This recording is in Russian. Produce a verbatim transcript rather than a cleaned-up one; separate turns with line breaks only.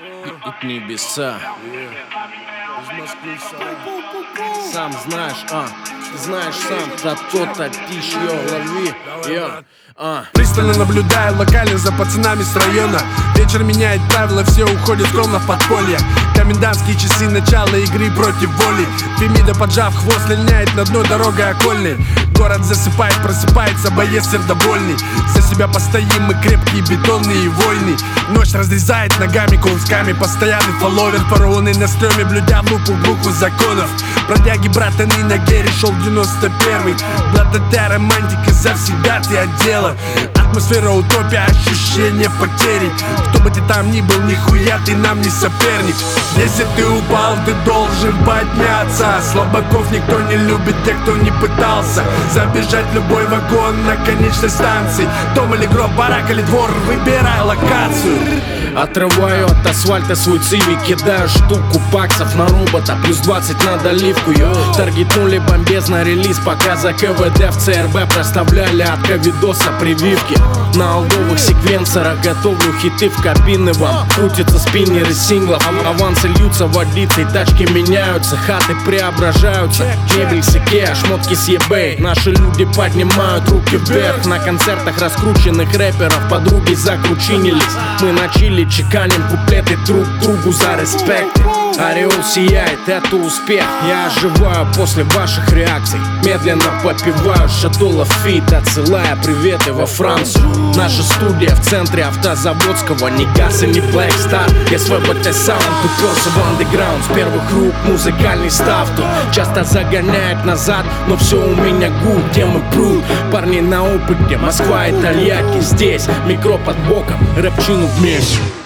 и небеса. Сам знаешь, а, ты знаешь сам, да то-то тишь, йо, лови, йо, а.
Пристально наблюдаю локально за пацанами с района. Вечер меняет правила, все уходят скромно в подполье. Комендантские часы, начало игры против воли. Фемида, поджав хвост, линяет на дно дорога окольной. Город засыпает, просыпается боец сердобольный. За себя постоим мы крепкие, бетонные и вольны. Ночь разрезает ногами, кулсками. Постоянный фолловер, фараоны на стреме, блюдя в руку в руку законов. Бродяги, братаны на гере, шел девяносто первый. Блатота, романтика, завсегда ты отдела. Атмосфера, утопия, ощущение потери. Кто бы ты там ни был, нихуя ты нам не соперник. Если ты упал, ты должен подняться. Слабаков никто не любит, тех, кто не пытался забежать в любой вагон на конечной станции. Дом или гроб, барак или двор, выбирай локацию.
Отрываю от асфальта свой цивик, кидаю штуку баксов на робота, плюс двадцать на доливку, йо. Таргетнули бомбезно релиз, пока за КВД в ЦРБ проставляли от ковидоса прививки. На олдовых секвенсорах готовлю хиты в кабины вам. Крутятся спиннеры синглов, авансы льются водицей, тачки меняются, хаты преображаются. Мебель с Икеа, шмотки с eBay. Наши люди поднимают руки вверх. На концертах раскрученных рэперов подруги закручинились. Мы начали чеканим куплеты друг другу за респект. Ореол сияет, это успех. Я оживаю после ваших реакций. Медленно попиваю шатула фит, отсылая приветы во Францию. Наша студия в центре Автозаводского. Ни Гаса, ни Black Star. СВБТ саунд, уперся в андеграунд. С первых рук музыкальный став тут часто загоняет назад, но все у меня гуд, темы пруд. Парни на опыте, Москва и Тольятти здесь. Микро под боком, рэпчину вместе.